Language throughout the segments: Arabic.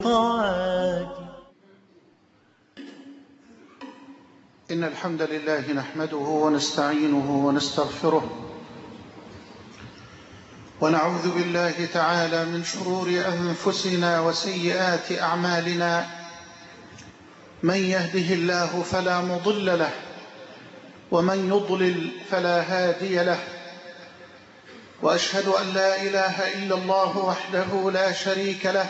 طاعاتي. إن الحمد لله نحمده ونستعينه ونستغفره ونعوذ بالله تعالى من شرور أنفسنا وسيئات أعمالنا. من يهده الله فلا مضل له ومن يضلل فلا هادي له، وأشهد أن لا إله إلا الله وحده لا شريك له،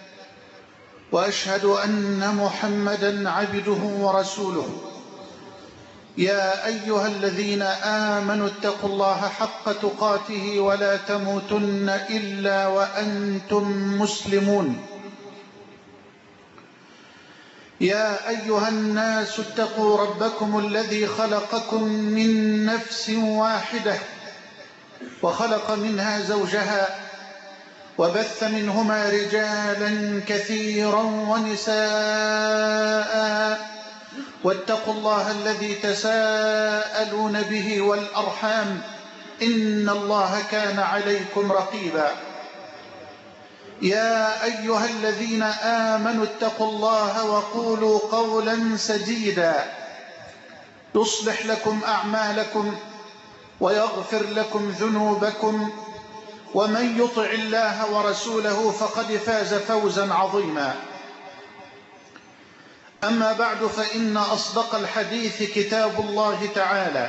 وأشهد أن محمدا عبده ورسوله. يا أيها الذين آمنوا اتقوا الله حق تقاته ولا تموتن إلا وأنتم مسلمون. يا أيها الناس اتقوا ربكم الذي خلقكم من نفس واحدة وخلق منها زوجها وبث منهما رجالا كثيرا ونساء، واتقوا الله الذي تساءلون به والأرحام إن الله كان عليكم رقيبا. يا أيها الذين آمنوا اتقوا الله وقولوا قولا سديدا يصلح لكم أعمالكم ويغفر لكم ذنوبكم، ومن يطع الله ورسوله فقد فاز فوزا عظيما. أما بعد، فإن أصدق الحديث كتاب الله تعالى،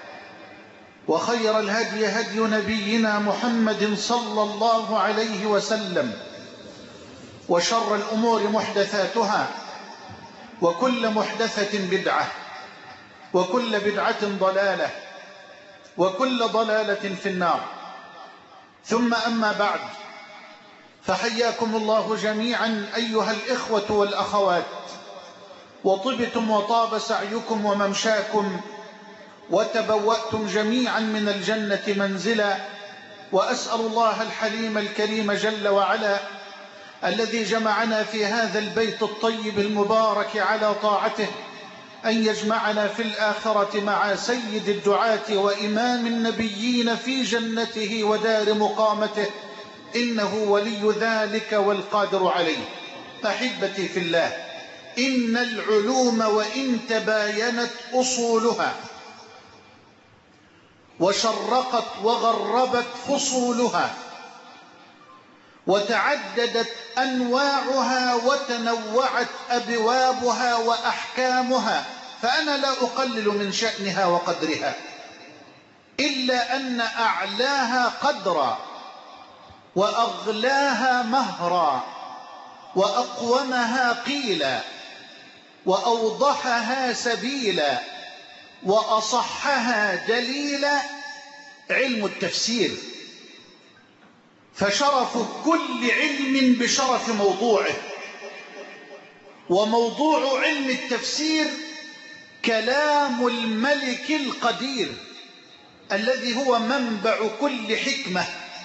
وخير الهدي هدي نبينا محمد صلى الله عليه وسلم، وشر الأمور محدثاتها، وكل محدثة بدعة، وكل بدعة ضلالة، وكل ضلالة في النار. ثم أما بعد، فحياكم الله جميعا أيها الإخوة والأخوات، وطبتم وطاب سعيكم وممشاكم، وتبوأتم جميعا من الجنة منزلا. وأسأل الله الحليم الكريم جل وعلا الذي جمعنا في هذا البيت الطيب المبارك على طاعته أن يجمعنا في الآخرة مع سيد الدعاة وإمام النبيين في جنته ودار مقامته، إنه ولي ذلك والقادر عليه. أحبتي في الله، إن العلوم وإن تباينت أصولها وشرقت وغربت فصولها وتعددت أنواعها وتنوعت أبوابها وأحكامها، فأنا لا أقلل من شأنها وقدرها، إلا أن أعلاها قدرا وأغلاها مهرا وأقومها قيلا وأوضحها سبيلا وأصحها دليلا علم التفسير. فشرف كل علم بشرف موضوعه، وموضوع علم التفسير كلام الملك القدير الذي هو منبع كل حكمة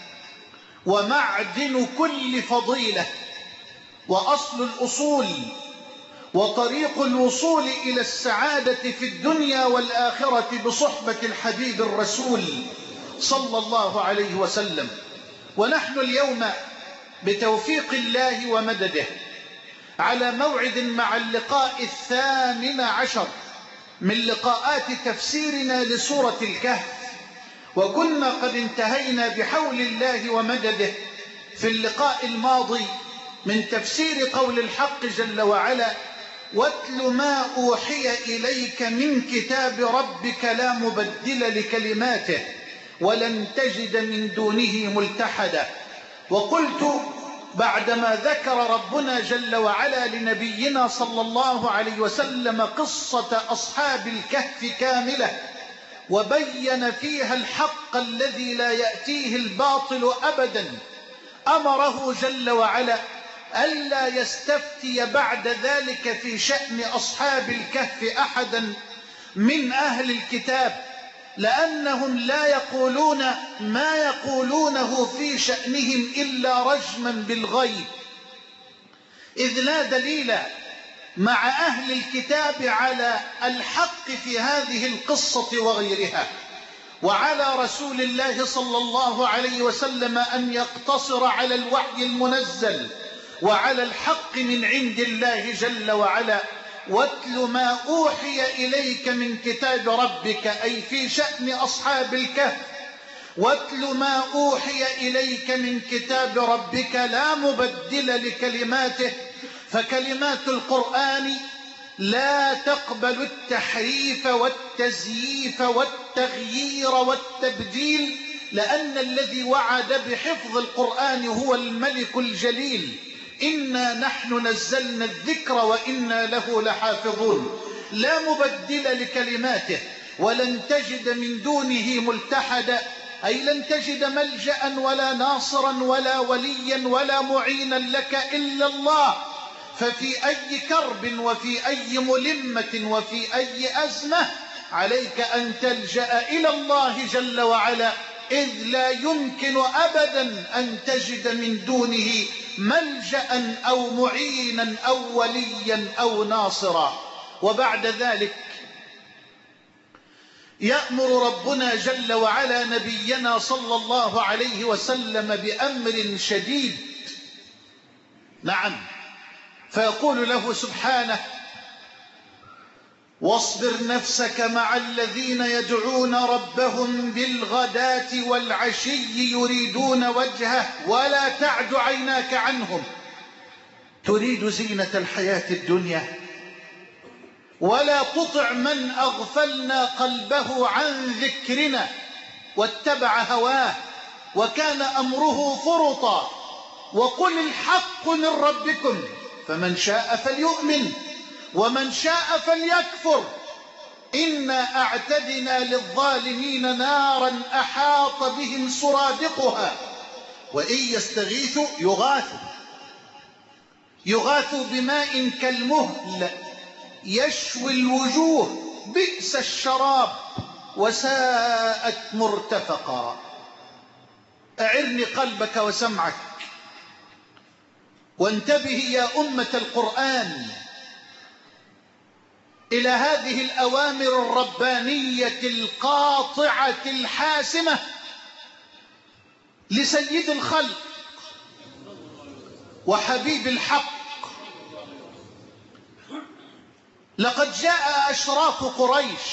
ومعدن كل فضيلة وأصل الأصول وطريق الوصول إلى السعادة في الدنيا والآخرة بصحبة الحبيب الرسول صلى الله عليه وسلم. ونحن اليوم بتوفيق الله ومدده على موعد مع اللقاء 18 من لقاءات تفسيرنا لسورة الكهف، وكنا قد انتهينا بحول الله ومدده في اللقاء الماضي من تفسير قول الحق جل وعلا: واتل ما أوحي إليك من كتاب ربك لا مبدل لكلماته ولن تجد من دونه ملتحدا. وقلت بعدما ذكر ربنا جل وعلا لنبينا صلى الله عليه وسلم قصة أصحاب الكهف كاملة، وبين فيها الحق الذي لا يأتيه الباطل أبدا، أمره جل وعلا ألا يستفتي بعد ذلك في شأن أصحاب الكهف أحدا من أهل الكتاب، لأنهم لا يقولون ما يقولونه في شأنهم إلا رجما بالغيب، إذ لا دليل مع أهل الكتاب على الحق في هذه القصة وغيرها. وعلى رسول الله صلى الله عليه وسلم أن يقتصر على الوحي المنزل وعلى الحق من عند الله جل وعلا. واتل ما أوحي إليك من كتاب ربك، أي في شأن أصحاب الكهف. واتل ما أوحي إليك من كتاب ربك لا مبدل لكلماته، فكلمات القرآن لا تقبل التحريف والتزييف والتغيير والتبديل، لأن الذي وعد بحفظ القرآن هو الملك الجليل. إنا نحن نزلنا الذكر وإنا له لحافظون. لا مبدل لكلماته، ولن تجد من دونه ملتحدا، أي لن تجد ملجأ ولا ناصرا ولا وليا ولا معينا لك إلا الله. ففي أي كرب وفي أي ملمة وفي أي أزمة عليك أن تلجأ إلى الله جل وعلا، إذ لا يمكن أبدا أن تجد من دونه ملجأ أو معينا أو وليا أو ناصرا. وبعد ذلك يأمر ربنا جل وعلا نبينا صلى الله عليه وسلم بأمر شديد. نعم، فيقول له سبحانه: واصبر نفسك مع الذين يدعون ربهم بالغداة والعشي يريدون وجهه ولا تعد عيناك عنهم تريد زينة الحياة الدنيا ولا تطع من أغفلنا قلبه عن ذكرنا واتبع هواه وكان أمره فرطا وقل الحق من ربكم فمن شاء فليؤمن ومن شاء فليكفر إنا أعتدنا للظالمين نارا أحاط بهم سرادقها وإن يستغيثوا يغاثوا بماء كالمهل يشوي الوجوه بئس الشراب وساءت مرتفقا. أعرني قلبك وسمعك وانتبه يا أمة القرآن إلى هذه الأوامر الربانية القاطعة الحاسمة لسيد الخلق وحبيب الحق. لقد جاء أشراف قريش،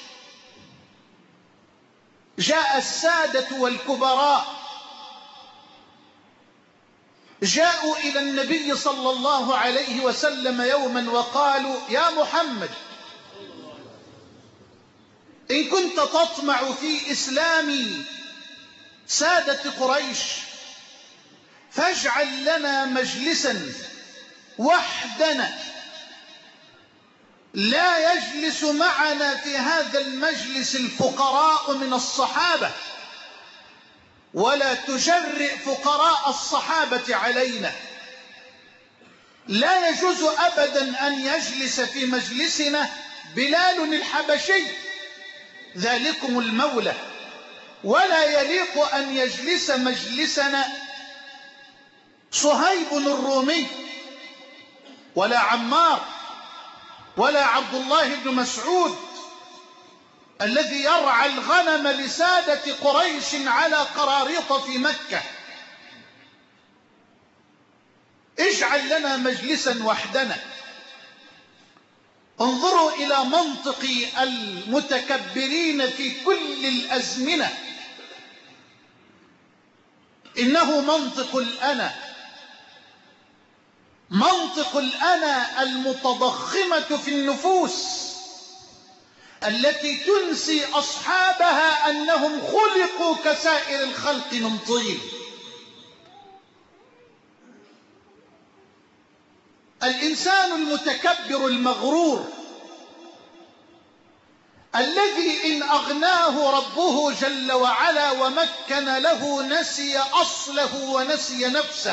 جاء السادة والكبراء، جاءوا إلى النبي صلى الله عليه وسلم يوما وقالوا: يا محمد، إن كنت تطمع في إسلام سادة قريش فاجعل لنا مجلسا وحدنا لا يجلس معنا في هذا المجلس الفقراء من الصحابة ولا تجرئ فقراء الصحابة علينا. لا يجوز أبدا أن يجلس في مجلسنا بلال الحبشي ذلكم المولى، ولا يليق أن يجلس مجلسنا صهيب الرومي ولا عمار ولا عبد الله بن مسعود الذي يرعى الغنم لسادة قريش على قراريط في مكة. اجعل لنا مجلسا وحدنا. انظروا إلى منطق المتكبرين في كل الأزمنة، إنه منطق الأنا، منطق الأنا المتضخمة في النفوس التي تنسي أصحابها أنهم خلقوا كسائر الخلق من طين. الإنسان المتكبر المغرور الذي إن أغناه ربه جل وعلا ومكن له نسي أصله ونسي نفسه،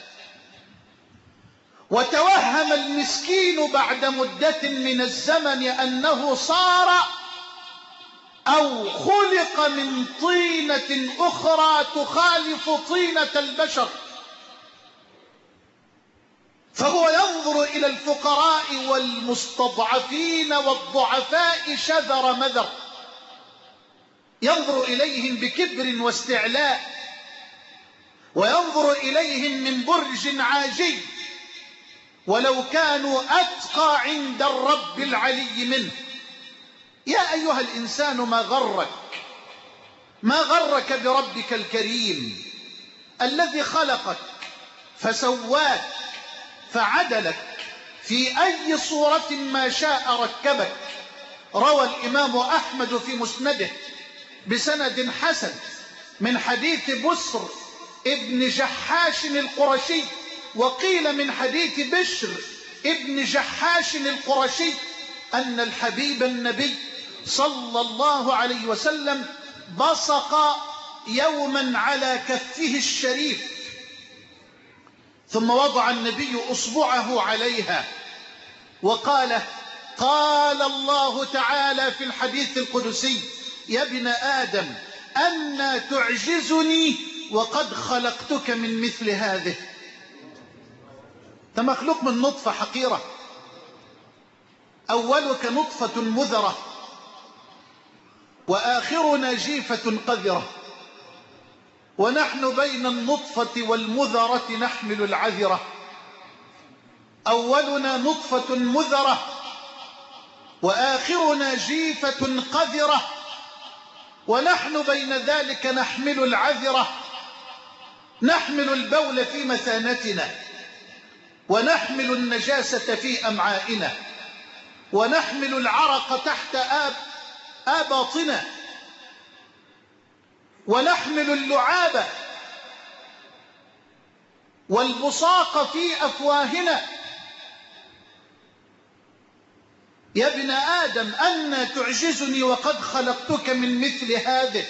وتوهم المسكين بعد مدة من الزمن أنه صار أو خلق من طينة أخرى تخالف طينة البشر، فهو ينظر إلى الفقراء والمستضعفين والضعفاء شذر مذر، ينظر إليهم بكبر واستعلاء، وينظر إليهم من برج عاجي ولو كانوا أتقى عند الرب العلي منه. يا أيها الإنسان ما غرك بربك الكريم الذي خلقك فسواك فعدلك في أي صورة ما شاء ركبك. روى الإمام أحمد في مسنده بسند حسن من حديث بسر ابن جحاش القرشي، وقيل من حديث بشر ابن جحاش القرشي، أن الحبيب النبي صلى الله عليه وسلم بصق يوما على كفه الشريف، ثم وضع النبي أصبعه عليها وقال: قال الله تعالى في الحديث القدسي: يا ابن آدم أنى تعجزني وقد خلقتك من مثل هذه. أنت مخلوق من نطفة حقيرة، أولك نطفة مذرة وآخرنا جيفة قذرة، ونحن بين النطفة والمذرة نحمل العذرة. أولنا نطفة مذرة وآخرنا جيفة قذرة، ونحن بين ذلك نحمل العذرة، نحمل البول في مثانتنا، ونحمل النجاسة في أمعائنا، ونحمل العرق تحت آباطنا، ونحمل اللعاب والبصاق في أفواهنا. يا ابن آدم أنى تعجزني وقد خلقتك من مثل هذه.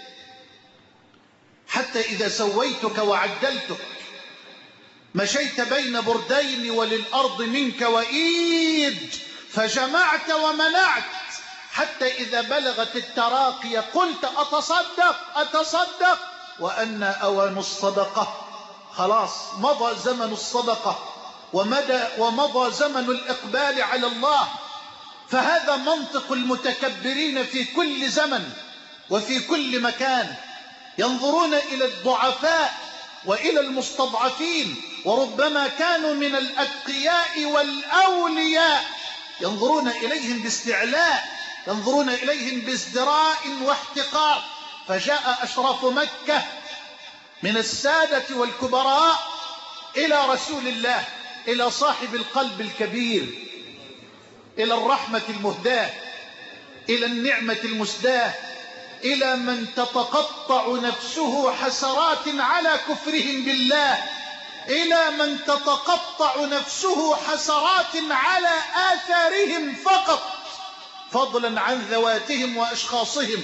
حتى إذا سويتك وعدلتك مشيت بين بردين وللأرض منك وإيد، فجمعت ومنعت، حتى إذا بلغت التراقي قلت: أتصدق، وأن أوان الصدقة. خلاص مضى زمن الصدقة ومضى زمن الإقبال على الله. فهذا منطق المتكبرين في كل زمن وفي كل مكان، ينظرون إلى الضعفاء وإلى المستضعفين، وربما كانوا من الأتقياء والأولياء، ينظرون إليهم باستعلاء، ينظرون إليهم بازدراء واحتقار. فجاء أشراف مكة من السادة والكبراء إلى رسول الله، إلى صاحب القلب الكبير، إلى الرحمة المهداة، إلى النعمة المسداة، إلى من تتقطع نفسه حسرات على كفرهم بالله، إلى من تتقطع نفسه حسرات على آثارهم فقط، فضلا عن ذواتهم وأشخاصهم.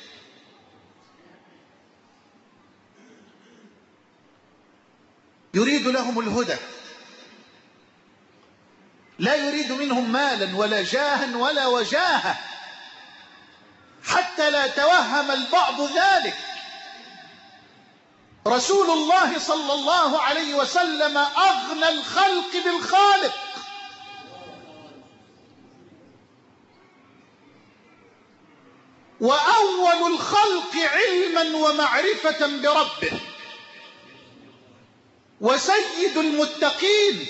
يريد لهم الهدى، لا يريد منهم مالا ولا جاها ولا وجاهة، حتى لا توهم البعض ذلك. رسول الله صلى الله عليه وسلم أغنى الخلق بالخالق، وأول الخلق علما ومعرفة بربه، وسيد المتقين،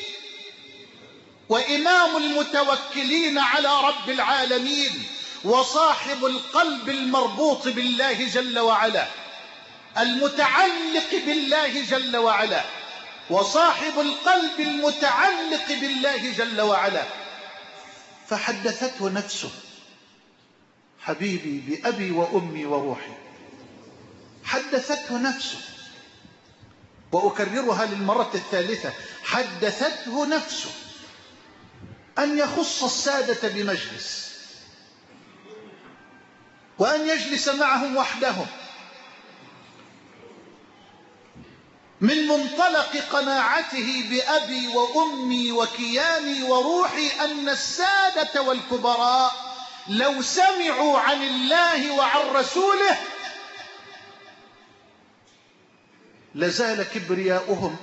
وإمام المتوكلين على رب العالمين، وصاحب القلب المربوط بالله جل وعلا، المتعلق بالله جل وعلا، وصاحب القلب المتعلق بالله جل وعلا. فحدثته نفسه: حبيبي بأبي وأمي وروحي. حدثته نفسه، وأكررها للمرة الثالثة: حدثته نفسه أن يخص السادة بمجلس، وأن يجلس معهم وحدهم، من منطلق قناعته بأبي وأمي وكياني وروحي أن السادة والكبراء لو سمعوا عن الله وعن رسوله لزال كبرياؤهم،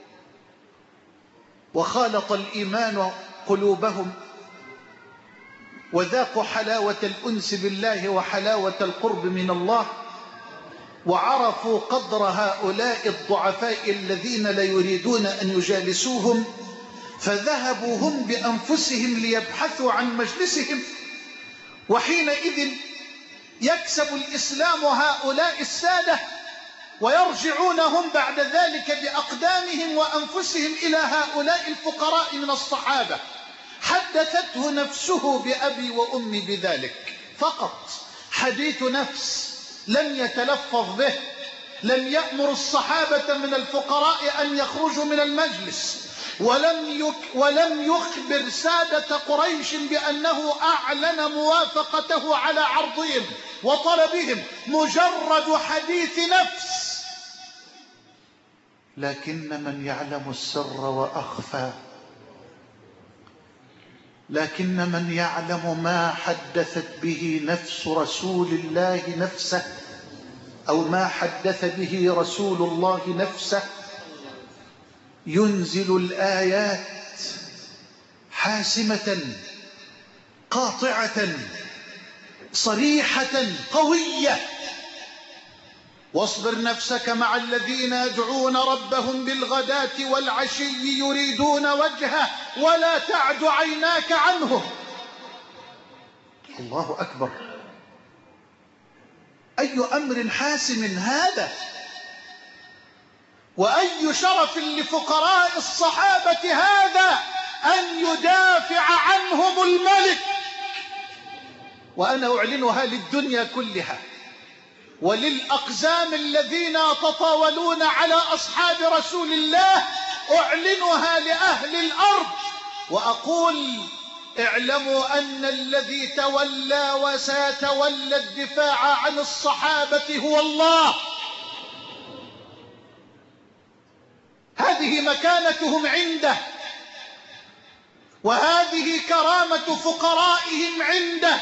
وخالط الإيمان قلوبهم، وذاقوا حلاوة الأنس بالله وحلاوة القرب من الله، وعرفوا قدر هؤلاء الضعفاء الذين لا يريدون أن يجالسوهم، فذهبوا هم بأنفسهم ليبحثوا عن مجلسهم، وحينئذ يكسب الإسلام هؤلاء السادة ويرجعون هم بعد ذلك بأقدامهم وأنفسهم إلى هؤلاء الفقراء من الصحابة. حدثته نفسه بأبي وأمي بذلك فقط، حديث نفس لم يتلفظ به، لم يأمر الصحابة من الفقراء أن يخرجوا من المجلس، ولم يخبر سادة قريش بأنه أعلن موافقته على عرضهم وطلبهم، مجرد حديث نفس. لكن من يعلم السر وأخفى، لكن من يعلم ما حدثت به نفس رسول الله نفسه، أو ما حدث به رسول الله نفسه، ينزل الآيات حاسمة قاطعة صريحة قوية: واصبر نفسك مع الذين يدعون ربهم بالغداة والعشي يريدون وجهه ولا تعد عيناك عنهم. الله أكبر، أي أمر حاسم هذا، وأي شرف لفقراء الصحابة هذا أن يدافع عنهم الملك. وأنا أعلنها للدنيا كلها وللأقزام الذين يتطاولون على أصحاب رسول الله، أعلنها لأهل الأرض وأقول: اعلموا أن الذي تولى وسيتولى الدفاع عن الصحابة هو الله. هذه مكانتهم عنده، وهذه كرامة فقرائهم عنده.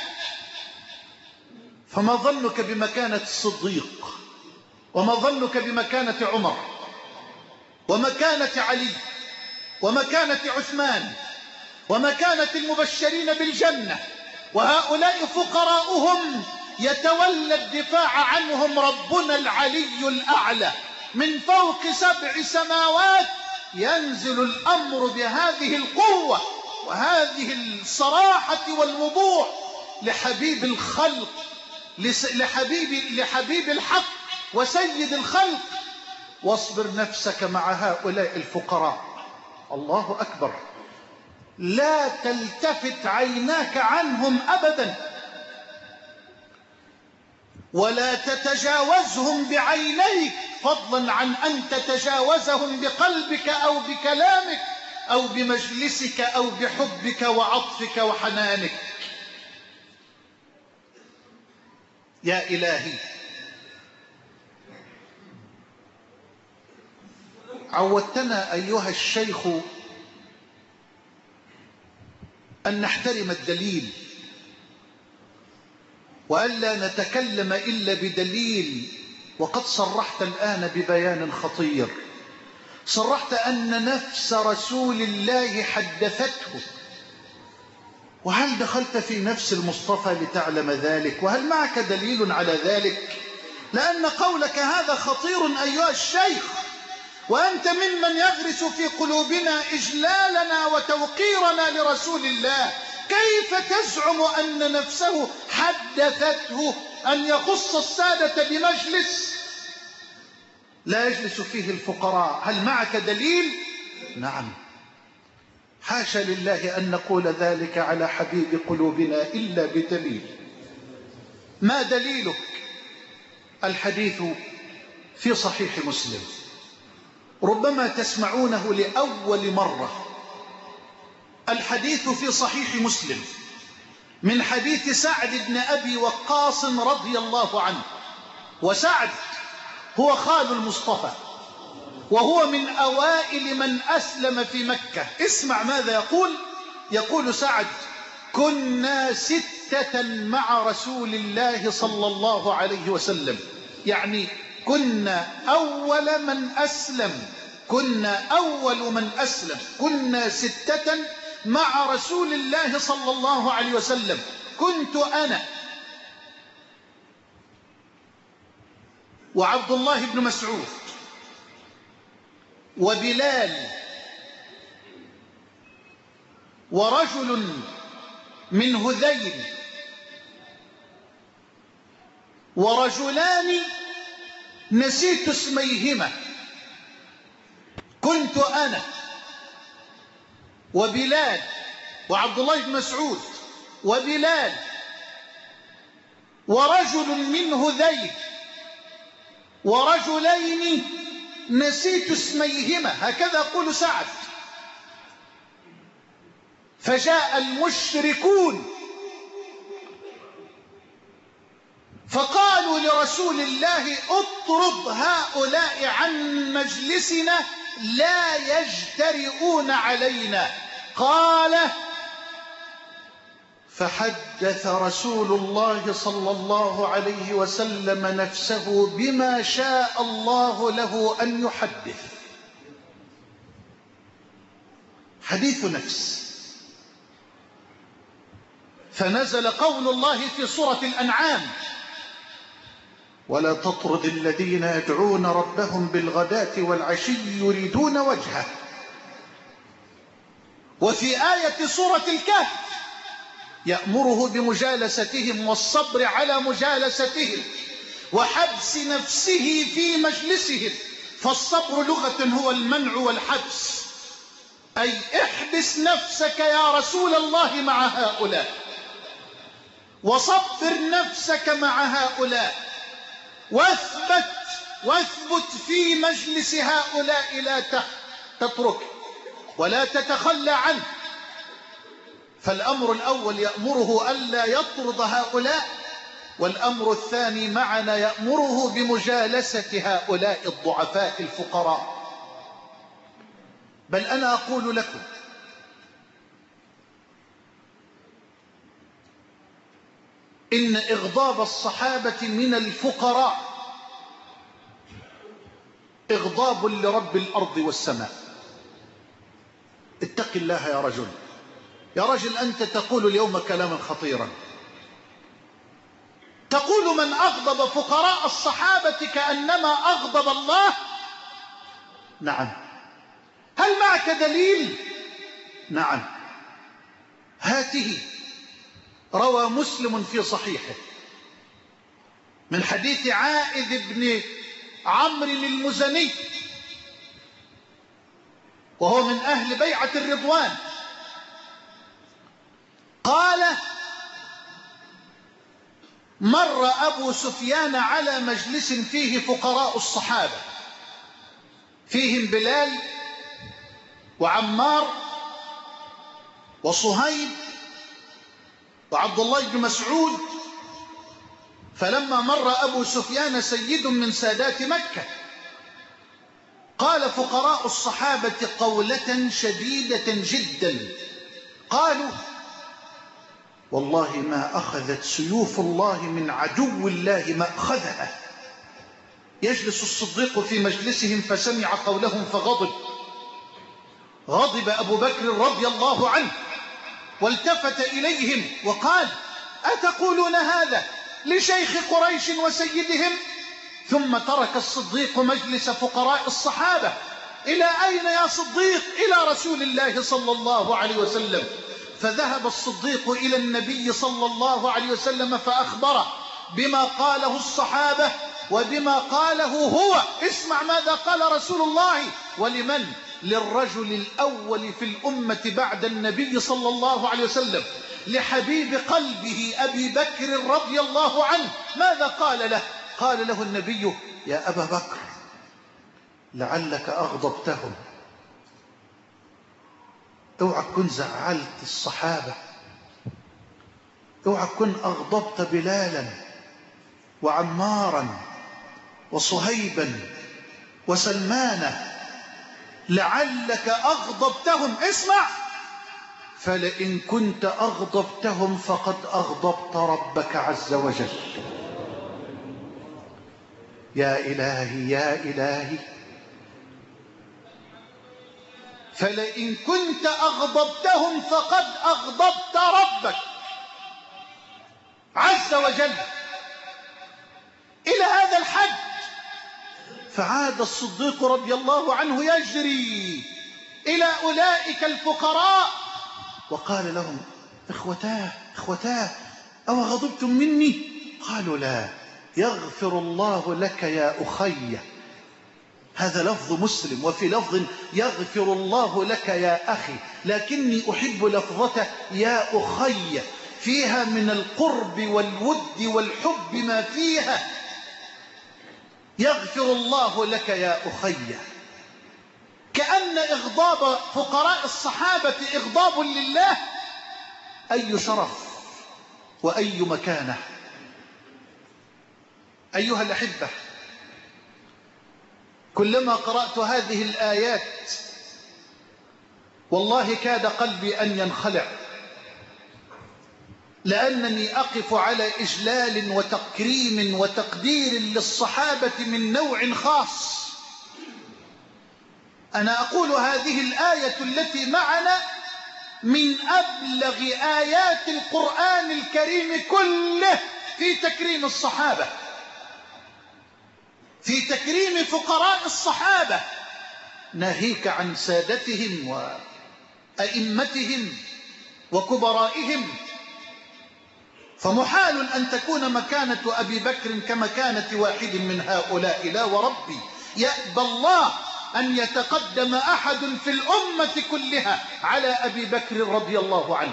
فما ظنك بمكانة الصديق، وما ظنك بمكانة عمر، ومكانة علي، ومكانة عثمان، ومكانة المبشرين بالجنة، وهؤلاء فقراؤهم يتولى الدفاع عنهم ربنا العلي الأعلى من فوق 7 سماوات. ينزل الأمر بهذه القوة وهذه الصراحة والوضوح لحبيب الخلق، لحبيب الحق وسيد الخلق: واصبر نفسك مع هؤلاء الفقراء. الله أكبر، لا تلتفت عيناك عنهم أبدا، ولا تتجاوزهم بعينيك، فضلا عن أن تتجاوزهم بقلبك أو بكلامك أو بمجلسك أو بحبك وعطفك وحنانك. يا إلهي، عودتنا أيها الشيخ أن نحترم الدليل، وألا نتكلم إلا بدليل. وقد صرحت الآن ببيان خطير، صرحت أن نفس رسول الله حدثته. وهل دخلت في نفس المصطفى لتعلم ذلك؟ وهل معك دليل على ذلك؟ لأن قولك هذا خطير أيها الشيخ، وأنت ممن يغرس في قلوبنا إجلالنا وتوقيرنا لرسول الله. كيف تزعم أن نفسه حدثته أن يخص السادة بمجلس لا يجلس فيه الفقراء؟ هل معك دليل؟ نعم، حاشا لله أن نقول ذلك على حبيب قلوبنا إلا بدليل. ما دليلك؟ الحديث في صحيح مسلم، ربما تسمعونه لأول مرة. الحديث في صحيح مسلم من حديث سعد بن أبي وقاص رضي الله عنه. وسعد هو خال المصطفى، وهو من أوائل من أسلم في مكة. اسمع ماذا يقول. يقول سعد: كنا 6 مع رسول الله صلى الله عليه وسلم، يعني كنا أول من أسلم، كنا أول من أسلم، كنا 6 مع رسول الله صلى الله عليه وسلم. كنت أنا وعبد الله بن مسعود وبلال ورجل من هذيل ورجلان نسيت اسميهما، كنت أنا وبلال وعبد الله بن مسعود وبلال ورجل من هذيل ورجلين نسيت اسميهما، هكذا يقول سعد. فجاء المشركون فقالوا لرسول الله اطرد هؤلاء عن مجلسنا لا يجترئون علينا. قال: فحدث رسول الله صلى الله عليه وسلم نفسه بما شاء الله له أن يحدث. حديث نفس. فنزل قول الله في سورة الأنعام: ولا تطرد الذين يدعون ربهم بالغداة والعشي يريدون وجهه. وفي آية سورة الكهف يأمره بمجالستهم والصبر على مجالستهم وحبس نفسه في مجلسهم. فالصبر لغة هو المنع والحبس، أي احبس نفسك يا رسول الله مع هؤلاء، وصبر نفسك مع هؤلاء، واثبت في مجلس هؤلاء، لا تترك ولا تتخلى عنه. فالأمر الأول يأمره ألا يطرد هؤلاء، والأمر الثاني معنا يأمره بمجالسة هؤلاء الضعفاء الفقراء. بل أنا أقول لكم إن إغضاب الصحابة من الفقراء إغضاب لرب الأرض والسماء. اتق الله يا رجل، يا رجل، أنت تقول اليوم كلاما خطيرا، تقول من أغضب فقراء الصحابة كأنما أغضب الله. نعم. هل معك دليل؟ نعم. هاته. روى مسلم في صحيحه من حديث عائذ بن عمرو المزني، وهو من أهل بيعة الرضوان، قال: مر أبو سفيان على مجلس فيه فقراء الصحابة، فيهم بلال وعمار وصهيب وعبد الله بن مسعود. فلما مر أبو سفيان سيد من سادات مكة قال فقراء الصحابة قولة شديدة جدا، قالوا: والله ما أخذت سيوف الله من عدو الله ما أخذها. يجلس الصديق في مجلسهم فسمع قولهم فغضب. غضب أبو بكر رضي الله عنه والتفت إليهم وقال: أتقولون هذا لشيخ قريش وسيدهم؟ ثم ترك الصديق مجلس فقراء الصحابة. إلى أين يا صديق؟ إلى رسول الله صلى الله عليه وسلم. فذهب الصديق إلى النبي صلى الله عليه وسلم فأخبره بما قاله الصحابة وبما قاله هو. اسمع ماذا قال رسول الله. ولمن؟ للرجل الأول في الأمة بعد النبي صلى الله عليه وسلم، لحبيب قلبه أبي بكر رضي الله عنه. ماذا قال له؟ قال له النبي: يا أبا بكر، لعلك أغضبتهم، اوعى تكون زعلت الصحابة، اوعى تكون أغضبت بلالا وعمارا وصهيبا وسلمانا، لعلك أغضبتهم. اسمع: فلئن كنت أغضبتهم فقد أغضبت ربك عز وجل. يا إلهي يا إلهي، فلئن كنت أغضبتهم فقد أغضبت ربك عز وجل. إلى هذا الحد. فعاد الصديق رضي الله عنه يجري إلى أولئك الفقراء وقال لهم: إخوتاه أو غضبتم مني؟ قالوا: لا، يغفر الله لك يا أخي. هذا لفظ مسلم، وفي لفظ: يغفر الله لك يا أخي، لكني أحب لفظته يا أخي، فيها من القرب والود والحب ما فيها. يغفر الله لك يا أخي، كأن إغضاب فقراء الصحابة إغضاب لله. أي شرف وأي مكانة. أيها الأحبة، كلما قرأت هذه الآيات والله كاد قلبي أن ينخلع، لأنني أقف على إجلال وتكريم وتقدير للصحابة من نوع خاص. أنا أقول هذه الآية التي معنا من أبلغ آيات القرآن الكريم كله في تكريم الصحابة، في تكريم فقراء الصحابة، ناهيك عن سادتهم وأئمتهم وكبرائهم. فمحال أن تكون مكانة أبي بكر كمكانة واحد من هؤلاء، لا وربي، يأبى الله أن يتقدم أحد في الأمة كلها على أبي بكر رضي الله عنه.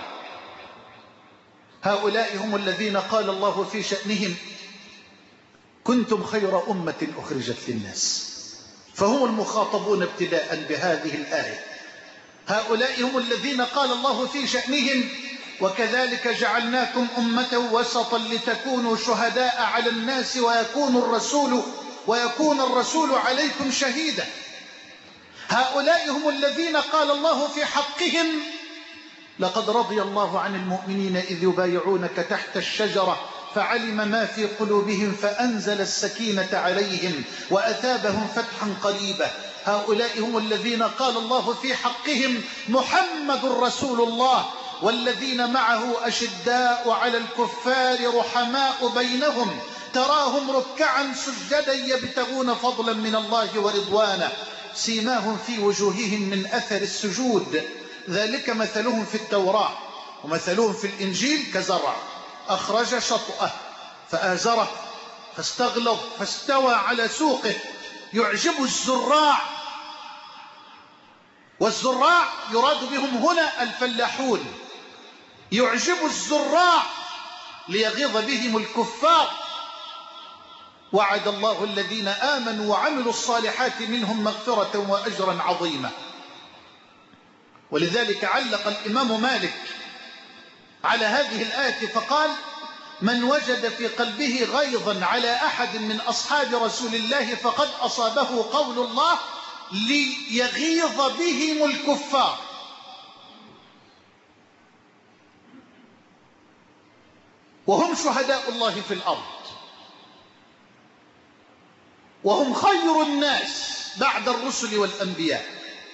هؤلاء هم الذين قال الله في شأنهم: كنتم خير أمة أخرجت للناس. فهم المخاطبون ابتداء بهذه الآية. هؤلاء هم الذين قال الله في شأنهم: وكذلك جعلناكم أمة وسطا لتكونوا شهداء على الناس ويكون الرسول عليكم شهيدا. هؤلاء هم الذين قال الله في حقهم: لقد رضي الله عن المؤمنين إذ يبايعونك تحت الشجرة فعلم ما في قلوبهم فأنزل السكينة عليهم وأثابهم فتحا قريبا. هؤلاء هم الذين قال الله في حقهم: محمد رسول الله والذين معه أشداء على الكفار رحماء بينهم تراهم ركعا سجدا يبتغون فضلا من الله ورضوانا سيماهم في وجوههم من أثر السجود ذلك مثلهم في التوراة ومثلهم في الإنجيل كزرع أخرج شطأه فآزره فاستغلظ فاستوى على سوقه يعجب الزراع. والزراع يراد بهم هنا الفلاحون. يعجب الزراع ليغيظ بهم الكفار. وعد الله الذين آمنوا وعملوا الصالحات منهم مغفرة وأجرا عظيما. ولذلك علق الإمام مالك على هذه الآية فقال: من وجد في قلبه غيظا على أحد من أصحاب رسول الله فقد أصابه قول الله ليغيظ بهم الكفار. وهم شهداء الله في الأرض وهم خير الناس بعد الرسل والأنبياء.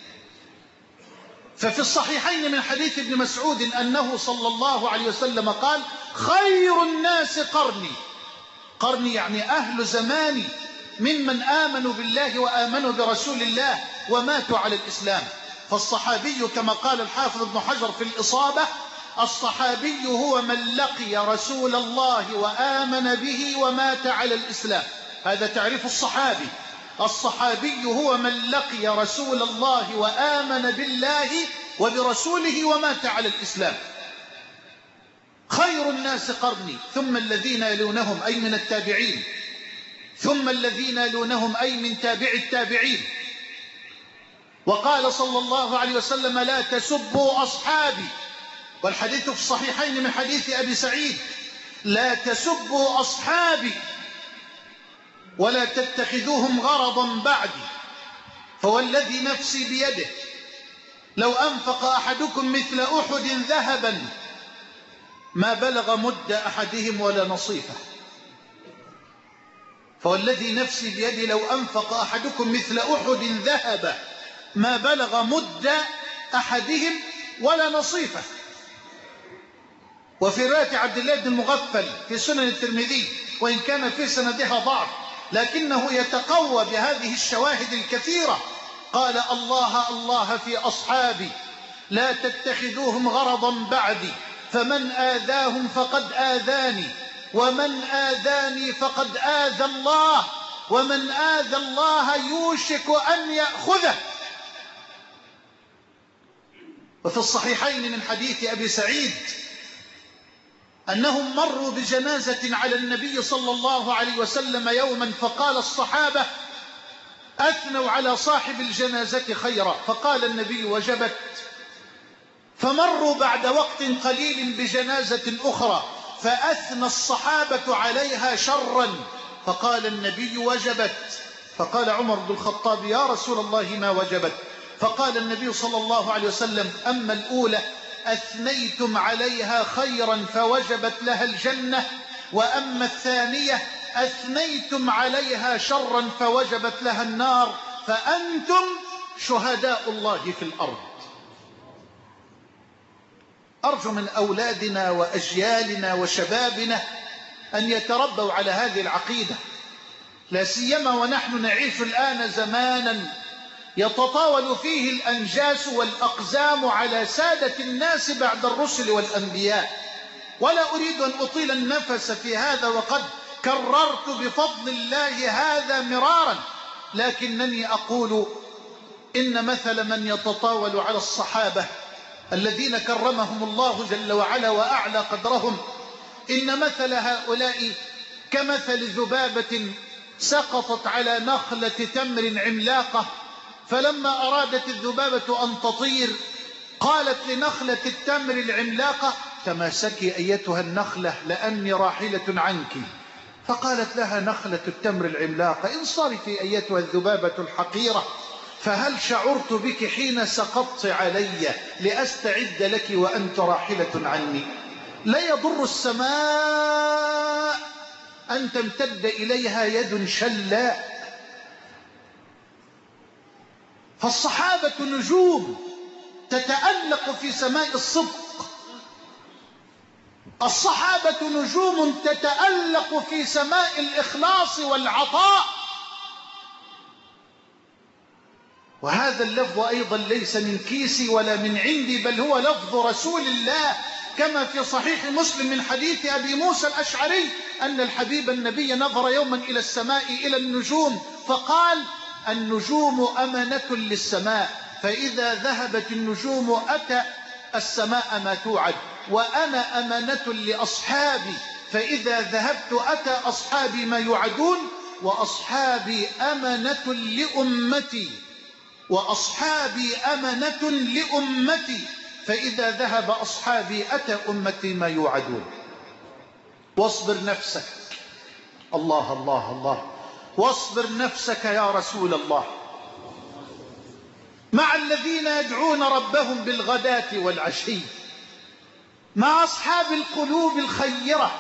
ففي الصحيحين من حديث ابن مسعود أنه صلى الله عليه وسلم قال: خير الناس قرني يعني أهل زماني ممن آمنوا بالله وآمنوا برسول الله وماتوا على الإسلام. فالصحابي كما قال الحافظ ابن حجر في الإصابة: الصحابي هو من لقي رسول الله وآمن به ومات على الإسلام. هذا تعريف الصحابي. الصحابي هو من لقي رسول الله وآمن بالله وبرسوله ومات على الإسلام. خير الناس قرني ثم الذين يلونهم أي من التابعين ثم الذين يلونهم أي من تابع التابعين. وقال صلى الله عليه وسلم: لا تسبوا أصحابي. والحديث في الصحيحين من حديث أبي سعيد: لا تسبوا أصحابي ولا تتخذوهم غرضا بعدي فوالذي نفسي بيده لو أنفق أحدكم مثل أحد ذهبا ما بلغ مد أحدهم ولا نصيفه. فوالذي نفسي بيده لو أنفق أحدكم مثل أحد ذهبا ما بلغ مد أحدهم ولا نصيفه. وفي رواية عبد الله بن المغفل في سنن الترمذي وإن كان في سندها ضعف لكنه يتقوى بهذه الشواهد الكثيرة قال: الله الله في أصحابي لا تتخذوهم غرضا بعدي، فمن آذاهم فقد آذاني، ومن آذاني فقد آذى الله، ومن آذى الله يوشك أن يأخذه. وفي الصحيحين من حديث أبي سعيد أنهم مروا بجنازة على النبي صلى الله عليه وسلم يوما، فقال الصحابة أثنوا على صاحب الجنازة خيرا، فقال النبي وجبت. فمروا بعد وقت قليل بجنازة أخرى فأثنى الصحابة عليها شرا، فقال النبي وجبت. فقال عمر بن الخطاب يا رسول الله ما وجبت؟ فقال النبي صلى الله عليه وسلم أما الأولى أثنيتم عليها خيرا فوجبت لها الجنة، وأما الثانية أثنيتم عليها شرا فوجبت لها النار، فأنتم شهداء الله في الأرض. أرجو من أولادنا وأجيالنا وشبابنا أن يتربوا على هذه العقيدة، لا سيما ونحن نعيش الآن زمانا يتطاول فيه الأنجاس والأقزام على سادة الناس بعد الرسل والأنبياء. ولا أريد أن أطيل النفس في هذا وقد كررت بفضل الله هذا مرارا، لكنني أقول إن مثل من يتطاول على الصحابة الذين كرمهم الله جل وعلا وأعلى قدرهم، إن مثل هؤلاء كمثل ذبابة سقطت على نخلة تمر عملاقة، فلما أرادت الذبابة أن تطير قالت لنخلة التمر العملاقة تماسكي أيتها النخلة لأني راحلة عنك. فقالت لها نخلة التمر العملاقة انصرفي أيتها الذبابة الحقيرة، فهل شعرت بك حين سقطت علي لأستعد لك وأنت راحلة عني؟ لا يضر السماء أن تمتد إليها يد شلاء. فالصحابة نجوم تتألق في سماء الصدق، الصحابة نجوم تتألق في سماء الإخلاص والعطاء. وهذا اللفظ أيضا ليس من كيسي ولا من عندي، بل هو لفظ رسول الله كما في صحيح مسلم من حديث أبي موسى الأشعري أن الحبيب النبي نظر يوما إلى السماء إلى النجوم فقال النجوم أمنة للسماء، فإذا ذهبت النجوم أتى السماء ما توعد، وأنا أمنة لأصحابي، فإذا ذهبت أتى أصحابي ما يوعدون، وأصحابي أمنة لأمتي، وأصحابي أمنة لأمتي، فإذا ذهب أصحابي أتى أمتي ما يوعدون. واصبر نفسك، الله الله الله، واصبر نفسك يا رسول الله مع الذين يدعون ربهم بالغداة والعشي، مع أصحاب القلوب الخيرة،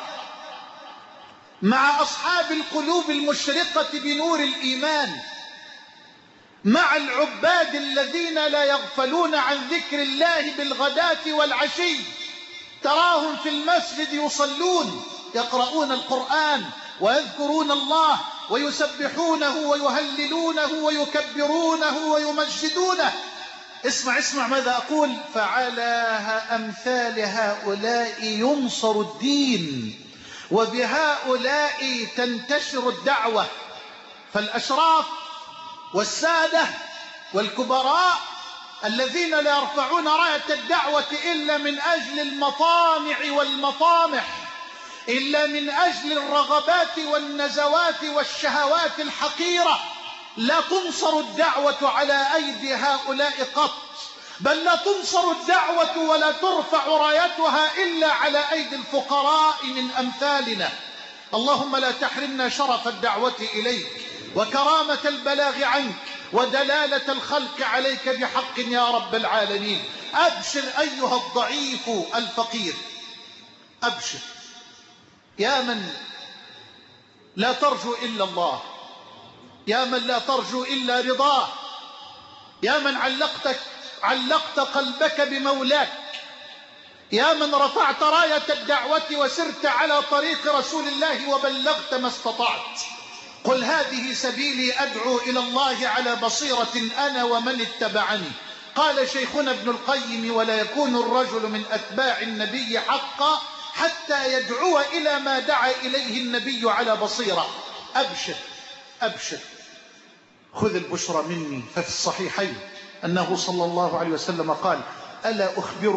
مع أصحاب القلوب المشرقة بنور الإيمان، مع العباد الذين لا يغفلون عن ذكر الله بالغداة والعشي، تراهم في المسجد يصلون يقرؤون القرآن ويذكرون الله ويسبحونه ويهللونه ويكبرونه ويمجدونه. اسمع ماذا أقول، فعلى أمثال هؤلاء ينصر الدين، وبهؤلاء تنتشر الدعوة. فالأشراف والسادة والكبراء الذين لا يرفعون راية الدعوة إلا من أجل المطامع والمطامح، إلا من أجل الرغبات والنزوات والشهوات الحقيرة، لا تنصر الدعوة على أيدي هؤلاء قط، بل لا تنصر الدعوة ولا ترفع رايتها إلا على أيدي الفقراء من أمثالنا. اللهم لا تحرمنا شرف الدعوة إليك وكرامة البلاغ عنك ودلالة الخلق عليك بحق يا رب العالمين. أبشر أيها الضعيف الفقير، أبشر يا من لا ترجو إلا الله، يا من لا ترجو إلا رضاه، يا من علقت قلبك بمولاك، يا من رفعت راية الدعوة وسرت على طريق رسول الله وبلغت ما استطعت. قل هذه سبيلي أدعو إلى الله على بصيرة أنا ومن اتبعني، قال شيخنا ابن القيم: ولا يكون الرجل من أتباع النبي حقا حتى يدعو إلى ما دعا إليه النبي على بصيرة. أبشر أبشر، خذ البشرى مني. ففي الصحيحين أنه صلى الله عليه وسلم قال: ألا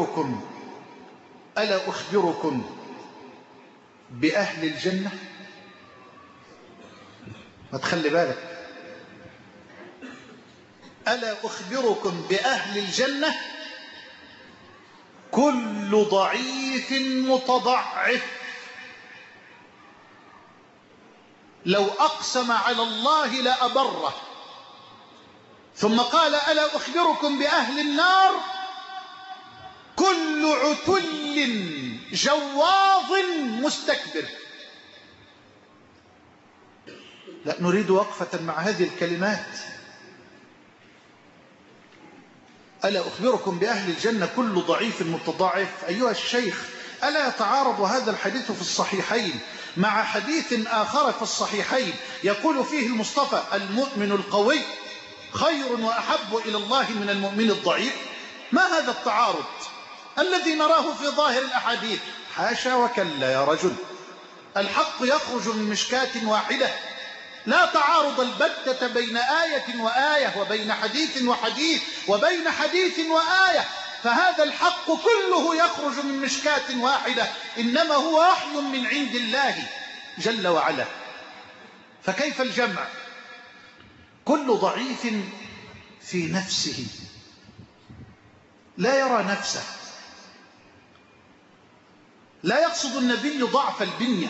أخبركم بأهل الجنة؟ ما تخلي بالك، ألا أخبركم بأهل الجنة؟ كل ضعيف متضعف لو أقسم على الله لأبره. ثم قال: ألا أخبركم بأهل النار؟ كل عتل جواظ مستكبر. لا نريد وقفة مع هذه الكلمات. ألا أخبركم بأهل الجنة كل ضعيف متضعف؟ أيها الشيخ، ألا يتعارض هذا الحديث في الصحيحين مع حديث آخر في الصحيحين يقول فيه المصطفى: المؤمن القوي خير وأحب إلى الله من المؤمن الضعيف؟ ما هذا التعارض الذي نراه في ظاهر الأحاديث؟ حاشا وكلا يا رجل، الحق يخرج من مشكاة واحدة، لا تعارض البتة بين آية وآية وبين حديث وحديث وبين حديث وآية، فهذا الحق كله يخرج من مشكاة واحدة، إنما هو وحي من عند الله جل وعلا. فكيف الجمع؟ كل ضعيف في نفسه لا يرى نفسه. لا يقصد النبي ضعف البنية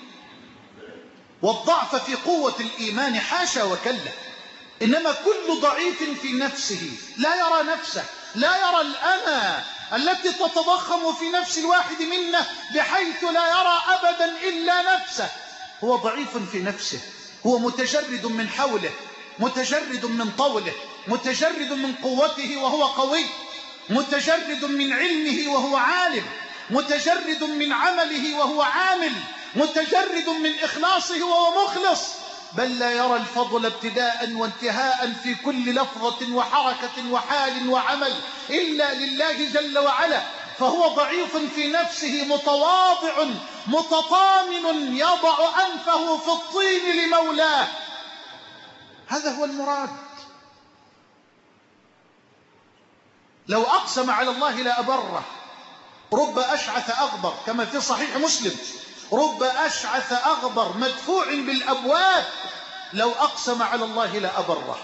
والضعف في قوة الإيمان، حاشا وكلا، إنما كل ضعيف في نفسه لا يرى نفسه، لا يرى الأنا التي تتضخم في نفس الواحد منا بحيث لا يرى أبدا إلا نفسه. هو ضعيف في نفسه، هو متجرد من حوله، متجرد من طوله، متجرد من قوته وهو قوي، متجرد من علمه وهو عالم، متجرد من عمله وهو عامل، متجرد من إخلاصه وهو مخلص، بل لا يرى الفضل ابتداء وانتهاء في كل لفظة وحركة وحال وعمل إلا لله جل وعلا. فهو ضعيف في نفسه، متواضع متطامن، يضع أنفه في الطين لمولاه. هذا هو المراد. لو أقسم على الله لأبره. رب أشعث أغبر كما في صحيح مسلم، رب أشعث أغبر مدفوع بالأبواب لو أقسم على الله لأبره.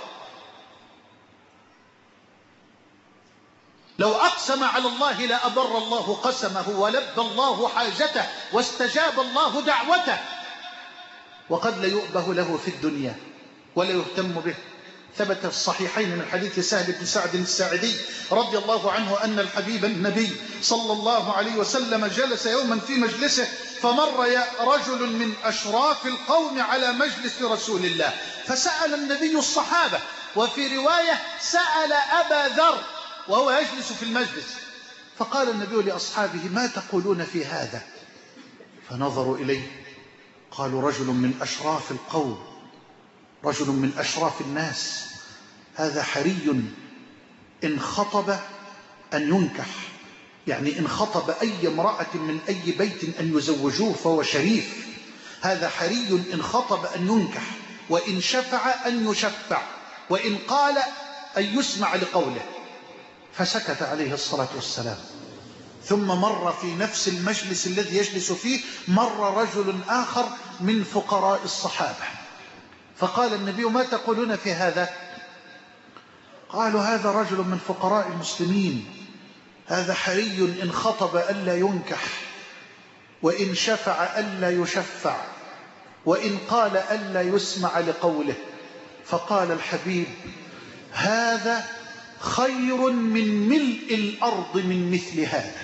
لو أقسم على الله لأبر الله قسمه ولبى الله حاجته واستجاب الله دعوته. وقد لا يؤبه له في الدنيا ولا يهتم به. ثبت في الصحيحين من حديث سهل بن سعد الساعدي رضي الله عنه أن الحبيب النبي صلى الله عليه وسلم جلس يوما في مجلسه، فمر رجل من أشراف القوم على مجلس رسول الله، فسأل النبي الصحابة، وفي رواية سأل أبا ذر وهو يجلس في المجلس، فقال النبي لأصحابه: ما تقولون في هذا؟ فنظروا إليه، قالوا: رجل من أشراف القوم، رجل من أشراف الناس، هذا حري إن خطب أن ينكح، يعني إن خطب أي امرأة من أي بيت أن يزوجوه فهو شريف. هذا حري إن خطب أن ينكح، وإن شفع أن يشفع، وإن قال أن يسمع لقوله. فسكت عليه الصلاة والسلام. ثم مر في نفس المجلس الذي يجلس فيه مر رجل آخر من فقراء الصحابة، فقال النبي: ما تقولون في هذا؟ قالوا: هذا رجل من فقراء المسلمين، هذا حري إن خطب ألا ينكح، وإن شفع ألا يشفع، وإن قال ألا يسمع لقوله. فقال الحبيب: هذا خير من ملء الأرض من مثل هذا.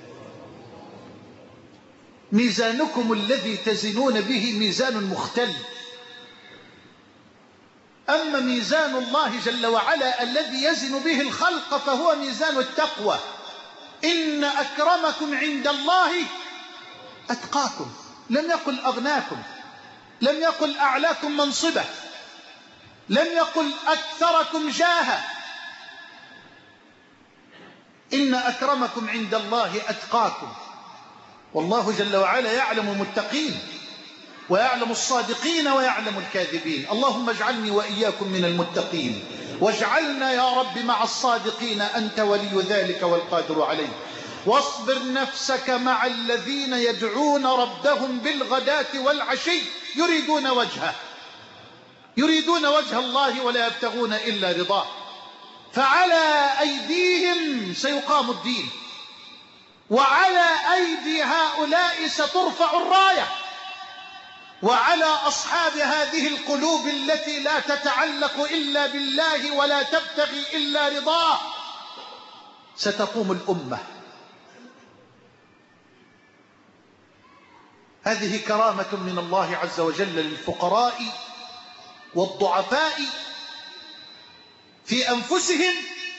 ميزانكم الذي تزنون به ميزان مختل، أما ميزان الله جل وعلا الذي يزن به الخلق فهو ميزان التقوى. إن أكرمكم عند الله أتقاكم. لم يقل أغناكم، لم يقل أعلاكم منصبة، لم يقل أكثركم جاها، إن أكرمكم عند الله أتقاكم. والله جل وعلا يعلم المتقين ويعلم الصادقين ويعلم الكاذبين. اللهم اجعلني وإياكم من المتقين، واجعلنا يا رب مع الصادقين، أنت ولي ذلك والقادر عليه. واصبر نفسك مع الذين يدعون ربهم بالغداة والعشي يريدون وجهه، يريدون وجه الله ولا يبتغون إلا رضاه. فعلى أيديهم سيقام الدين، وعلى أيدي هؤلاء سترفع الراية، وعلى أصحاب هذه القلوب التي لا تتعلق إلا بالله ولا تبتغي إلا رضاه ستقوم الأمة. هذه كرامة من الله عز وجل للفقراء والضعفاء في أنفسهم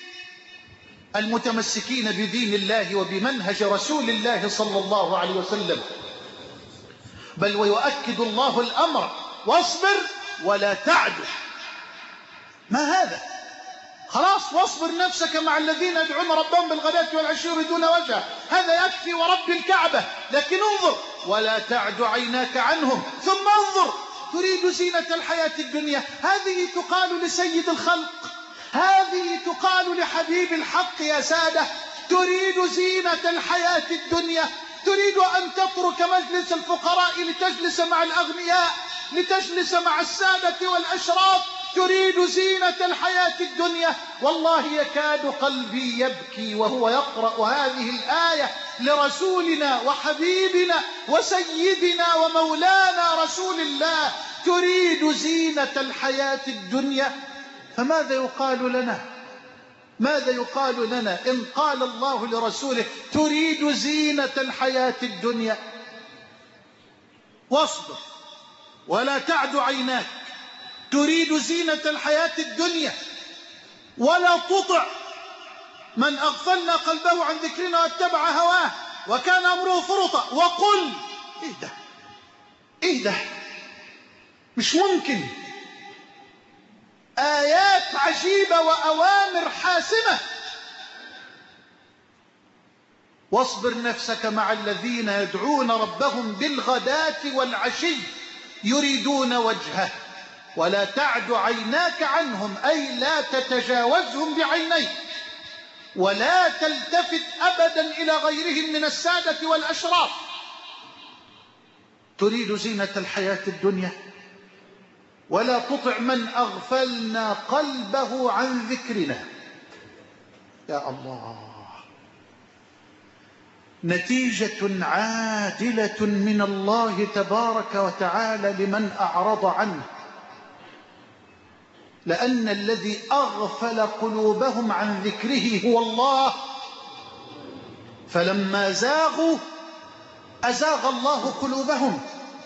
المتمسكين بدين الله وبمنهج رسول الله صلى الله عليه وسلم. بل ويؤكد الله الأمر: واصبر ولا تعد. ما هذا؟ خلاص، واصبر نفسك مع الذين يدعون ربهم بالغداة والعشي يريدون وجهه، هذا يكفي ورب الكعبة. لكن انظر: ولا تعد عيناك عنهم، ثم انظر: تريد زينة الحياة الدنيا. هذه تقال لسيد الخلق، هذه تقال لحبيب الحق يا سادة. تريد زينة الحياة الدنيا، تريد أن تترك مجلس الفقراء لتجلس مع الأغنياء، لتجلس مع السادة والأشراف. تريد زينة الحياة الدنيا. والله يكاد قلبي يبكي وهو يقرأ هذه الآية لرسولنا وحبيبنا وسيدنا ومولانا رسول الله: تريد زينة الحياة الدنيا. فماذا يقال لنا؟ ماذا يقال لنا إن قال الله لرسوله: تريد زينة الحياة الدنيا؟ واصبر ولا تعد عيناك، تريد زينة الحياة الدنيا، ولا تطع من أغفلنا قلبه عن ذكرنا واتبع هواه وكان أمره فرطا. وقل: إيه ده؟ مش ممكن. آيات عجيبة وأوامر حاسمة. واصبر نفسك مع الذين يدعون ربهم بالغداة والعشي يريدون وجهه ولا تعد عيناك عنهم، أي لا تتجاوزهم بعينيك، ولا تلتفت أبدا إلى غيرهم من السادة والأشراف. تريد زينة الحياة الدنيا، ولا تطع من أغفلنا قلبه عن ذكرنا. يا الله، نتيجة عادلة من الله تبارك وتعالى لمن أعرض عنه، لأن الذي أغفل قلوبهم عن ذكره هو الله. فلما زاغوا أزاغ الله قلوبهم.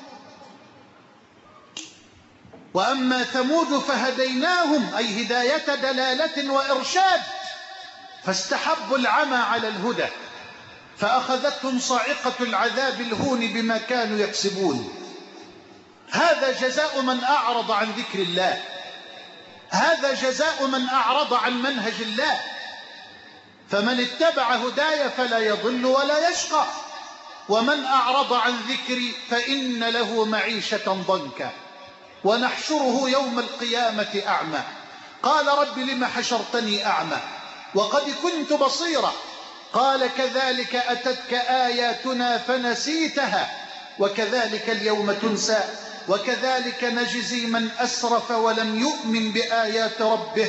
وأما ثمود فهديناهم، أي هداية دلالة وإرشاد، فاستحبوا العمى على الهدى فأخذتهم صاعقة العذاب الهون بما كانوا يكسبون. هذا جزاء من أعرض عن ذكر الله، هذا جزاء من أعرض عن منهج الله. فمن اتبع هداي فلا يضل ولا يشقى، ومن أعرض عن ذكري فإن له معيشة ضنكا ونحشره يوم القيامة أعمى. قال: رب لم حشرتني أعمى وقد كنت بصيرا. قال: كذلك أتتك آياتنا فنسيتها وكذلك اليوم تنسى وكذلك نجزي من أسرف ولم يؤمن بآيات ربه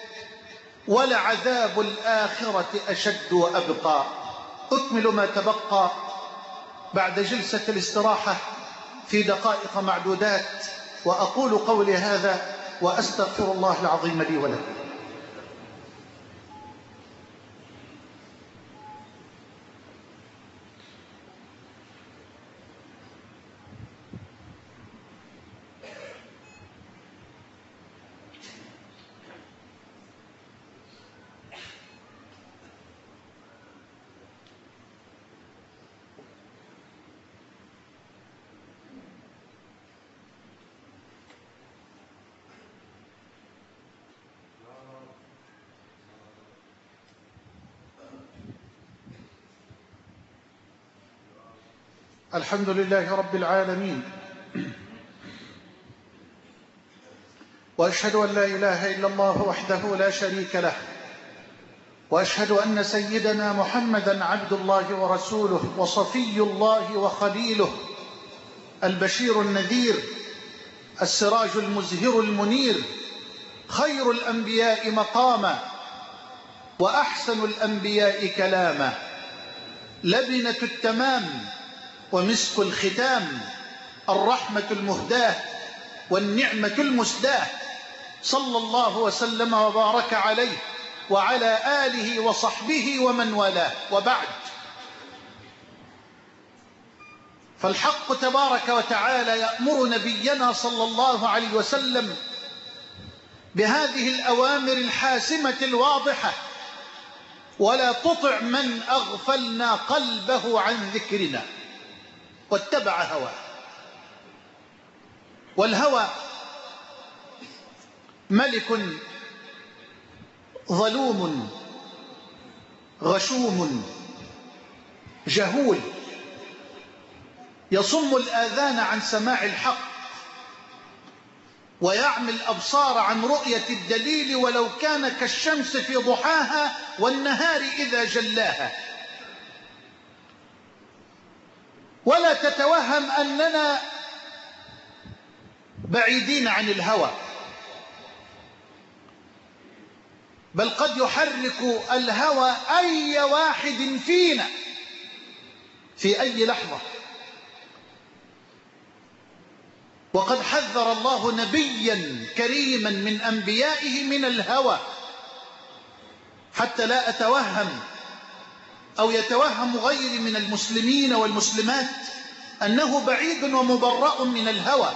ولعذاب الآخرة أشد وأبقى. أكمل ما تبقى بعد جلسة الاستراحة في دقائق معدودات، وأقول قولي هذا وأستغفر الله العظيم لي ولكم. الحمد لله رب العالمين، وأشهد أن لا إله إلا الله وحده لا شريك له، وأشهد أن سيدنا محمدا عبد الله ورسوله وصفي الله وخليله، البشير النذير، السراج المزهر المنير، خير الأنبياء مقاما وأحسن الأنبياء كلاما، لبنة التمام ومسك الختام، الرحمة المهداة والنعمة المسداة، صلى الله وسلم وبارك عليه وعلى آله وصحبه ومن والاه، وبعد. فالحق تبارك وتعالى يأمر نبينا صلى الله عليه وسلم بهذه الأوامر الحاسمة الواضحة: ولا تطع من أغفلنا قلبه عن ذكرنا واتبع هواه. والهوى ملك ظلوم غشوم جهول، يصم الآذان عن سماع الحق، ويعمي الأبصار عن رؤية الدليل ولو كان كالشمس في ضحاها والنهار إذا جلاها. ولا تتوهم أننا بعيدين عن الهوى، بل قد يحرك الهوى أي واحد فينا في أي لحظة. وقد حذر الله نبيا كريما من أنبيائه من الهوى، حتى لا أتوهم أو يتوهم غيري من المسلمين والمسلمات أنه بعيد ومبرأ من الهوى.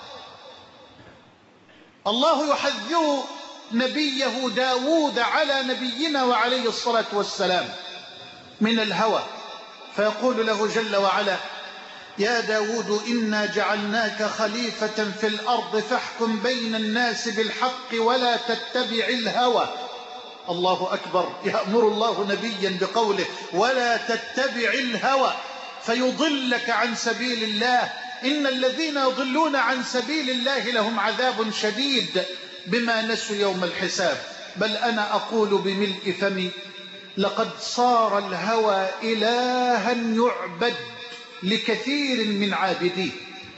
الله يحذر نبيه داود على نبينا وعليه الصلاة والسلام من الهوى، فيقول له جل وعلا: يا داود إنا جعلناك خليفة في الأرض فاحكم بين الناس بالحق ولا تتبع الهوى. الله أكبر، يأمر الله نبيا بقوله ولا تتبع الهوى فيضلك عن سبيل الله. إن الذين يضلون عن سبيل الله لهم عذاب شديد بما نسوا يوم الحساب. بل أنا أقول بملء فمي: لقد صار الهوى إلها يعبد لكثير من عابديه.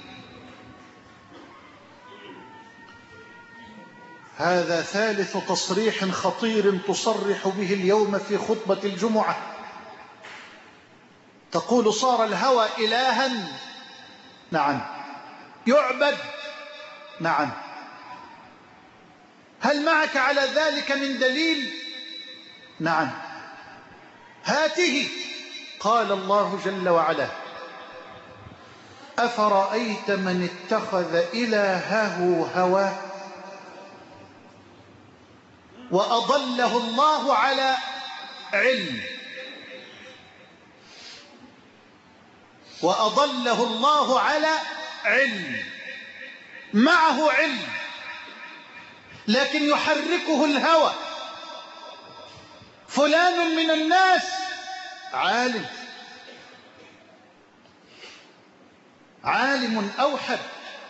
هذا ثالث تصريح خطير تصرح به اليوم في خطبة الجمعة. تقول صار الهوى إلها، نعم. يعبد، نعم. هل معك على ذلك من دليل؟ نعم. هاته. قال الله جل وعلا: أفرأيت من اتخذ إلهه هواه وأضله الله على علم. وأضله الله على علم، معه علم لكن يحركه الهوى. فلان من الناس عالم، عالم أوحد،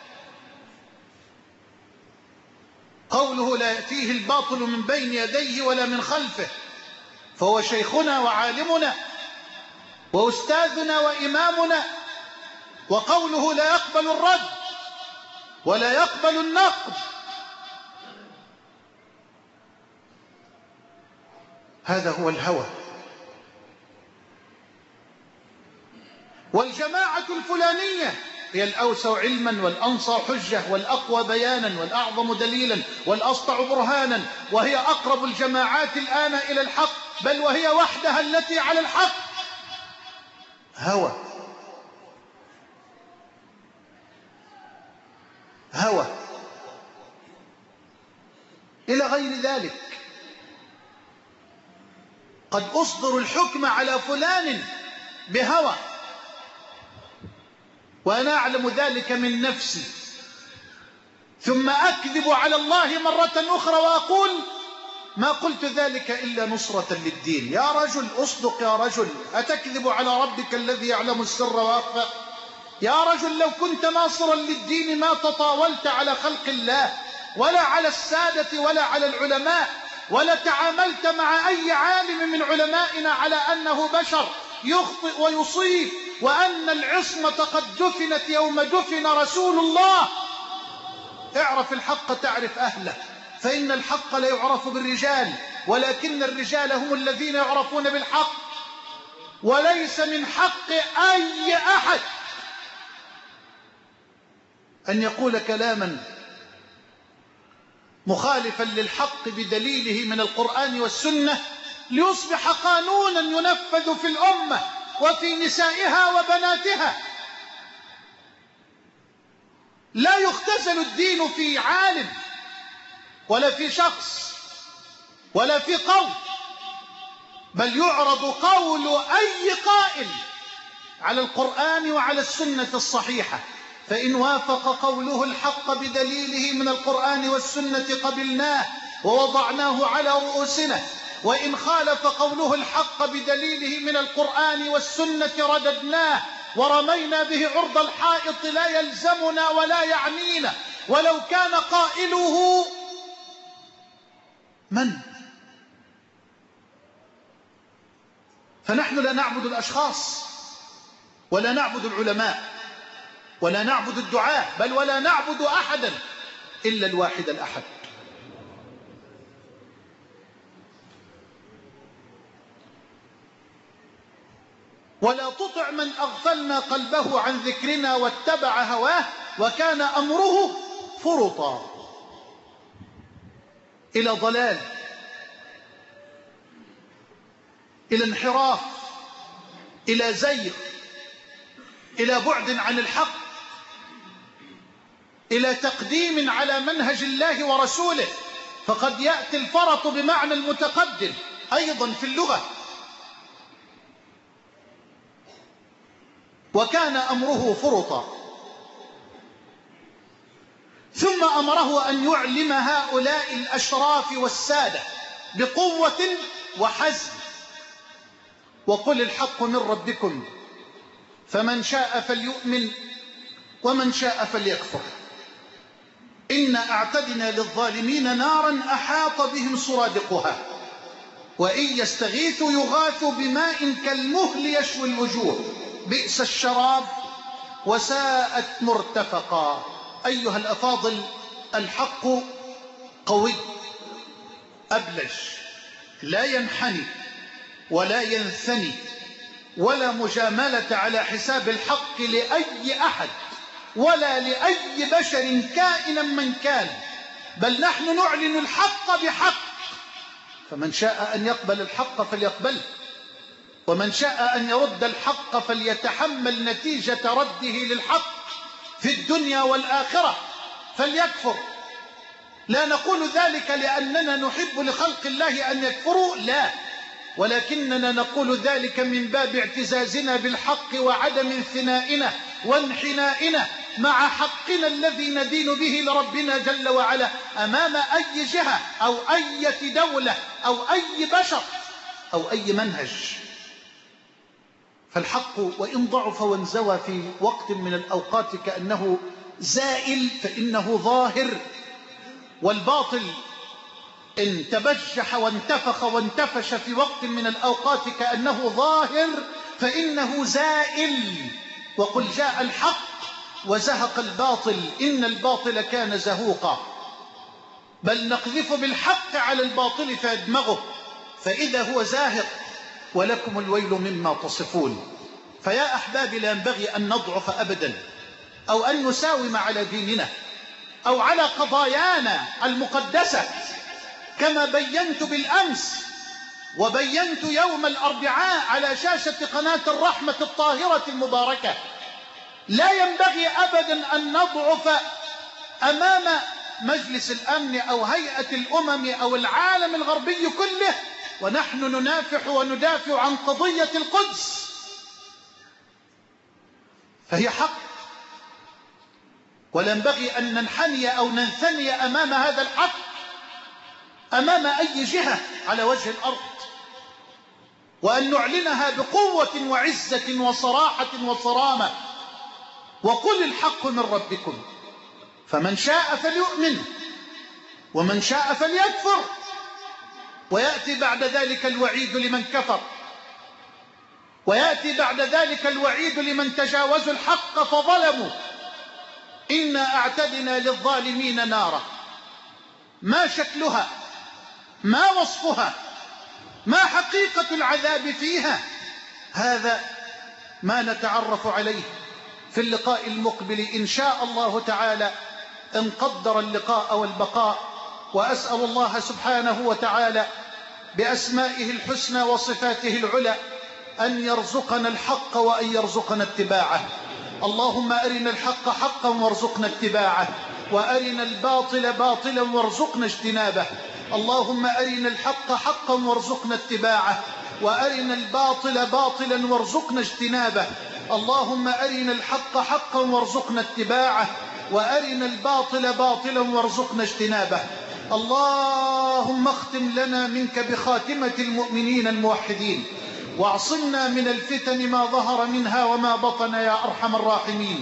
قوله لا يأتيه الباطل من بين يديه ولا من خلفه، فهو شيخنا وعالمنا وأستاذنا وإمامنا. وقوله لا يقبل الرد ولا يقبل النقد، هذا هو الهوى. والجماعة الفلانية هي الأوسع علما والأنصع حجة والأقوى بيانا والأعظم دليلا والأسطع برهانا، وهي أقرب الجماعات الآن إلى الحق، بل وهي وحدها التي على الحق. هوى، هوى. إلى غير ذلك قد أصدر الحكم على فلان بهوى، وأنا أعلم ذلك من نفسي، ثم أكذب على الله مرة أخرى وأقول ما قلت ذلك إلا نصرة للدين. يا رجل أصدق، يا رجل، أتكذب على ربك الذي يعلم السر وأخفى؟ يا رجل لو كنت ناصرا للدين ما تطاولت على خلق الله ولا على السادة ولا على العلماء، ولا تعاملت مع أي عالم من علمائنا على أنه بشر يخطئ ويصيب، وأن العصمة قد دفنت يوم دفن رسول الله. اعرف الحق تعرف أهله، فإن الحق لا يعرف بالرجال، ولكن الرجال هم الذين يعرفون بالحق. وليس من حق أي أحد أن يقول كلاما مخالفا للحق بدليله من القرآن والسنة ليصبح قانونا ينفذ في الأمة وفي نسائها وبناتها. لا يختزل الدين في عالم ولا في شخص ولا في قول، بل يعرض قول أي قائل على القرآن وعلى السنة الصحيحة، فإن وافق قوله الحق بدليله من القرآن والسنة قبلناه ووضعناه على رؤوسنا، وإن خالف قوله الحق بدليله من القرآن والسنة رددناه ورمينا به عرض الحائط لا يلزمنا ولا يعنينا، ولو كان قائله من؟ فنحن لا نعبد الأشخاص ولا نعبد العلماء ولا نعبد الدعاة، بل ولا نعبد أحدا إلا الواحد الأحد. ولا تطع من أغفلنا قلبه عن ذكرنا واتبع هواه وكان أمره فرطا. إلى ضلال، إلى انحراف، إلى زيغ، إلى بعد عن الحق، إلى تقديم على منهج الله ورسوله. فقد يأتي الفرط بمعنى المتقدم أيضا في اللغة. وكان أمره فرطا. ثم أمره أن يعلم هؤلاء الأشراف والسادة بقوة وحزم: وقل الحق من ربكم فمن شاء فليؤمن ومن شاء فليكفر إنا أعتدنا للظالمين نارا أحاط بهم سرادقها وإن يستغيثوا يغاثوا بماء كالمهل يشوي الوجوه بئس الشراب وساءت مرتفقا. أيها الأفاضل، الحق قوي أبلج، لا ينحني ولا ينثني، ولا مجاملة على حساب الحق لأي أحد ولا لأي بشر كائنا من كان، بل نحن نعلن الحق بحق. فمن شاء أن يقبل الحق فليقبله، ومن شاء أن يرد الحق فليتحمل نتيجة رده للحق في الدنيا والآخرة فليكفر. لا نقول ذلك لأننا نحب لخلق الله أن يكفروا، لا، ولكننا نقول ذلك من باب اعتزازنا بالحق وعدم انثنائنا وانحنائنا مع حقنا الذي ندين به لربنا جل وعلا أمام أي جهة أو أي دولة أو أي بشر أو أي منهج. فالحق وإن ضعف وانزوى في وقت من الأوقات كأنه زائل فإنه ظاهر، والباطل إن تبجح وانتفخ وانتفش في وقت من الأوقات كأنه ظاهر فإنه زائل. وقل جاء الحق وزهق الباطل إن الباطل كان زهوقا. بل نقذف بالحق على الباطل فيدمغه فإذا هو زاهق ولكم الويل مما تصفون. فيا أحبابي، لا ينبغي أن نضعف أبدا أو أن نساوم على ديننا أو على قضايانا المقدسة، كما بينت بالأمس وبينت يوم الأربعاء على شاشة قناة الرحمة الطاهرة المباركة. لا ينبغي أبدا أن نضعف أمام مجلس الأمن أو هيئة الأمم أو العالم الغربي كله ونحن ننافح وندافع عن قضية القدس، فهي حق، ولا ينبغي أن ننحني أو ننثني أمام هذا الحق أمام أي جهة على وجه الأرض، وأن نعلنها بقوة وعزة وصراحة وصرامة. وقل الحق من ربكم فمن شاء فليؤمن ومن شاء فليكفر. ويأتي بعد ذلك الوعيد لمن كفر، ويأتي بعد ذلك الوعيد لمن تجاوزوا الحق فظلموا. إنا أعتدنا للظالمين نارا، ما شكلها، ما وصفها، ما حقيقة العذاب فيها؟ هذا ما نتعرف عليه في اللقاء المقبل إن شاء الله تعالى، إن قدر اللقاء والبقاء. وأسأل الله سبحانه وتعالى بأسمائه الحسنى وصفاته العلى أن يرزقنا الحق وأن يرزقنا اتباعه. اللهم أرنا الحق حقا وارزقنا اتباعه، وأرنا الباطل باطلا وارزقنا اجتنابه. اللهم أرنا الحق حقا وارزقنا اتباعه، وأرنا الباطل باطلا وارزقنا اجتنابه. اللهم أرنا الحق حقا وارزقنا اتباعه، وأرنا الباطل باطلا وارزقنا اجتنابه. اللهم اختم لنا منك بخاتمة المؤمنين الموحدين، واعصمنا من الفتن ما ظهر منها وما بطن يا أرحم الراحمين.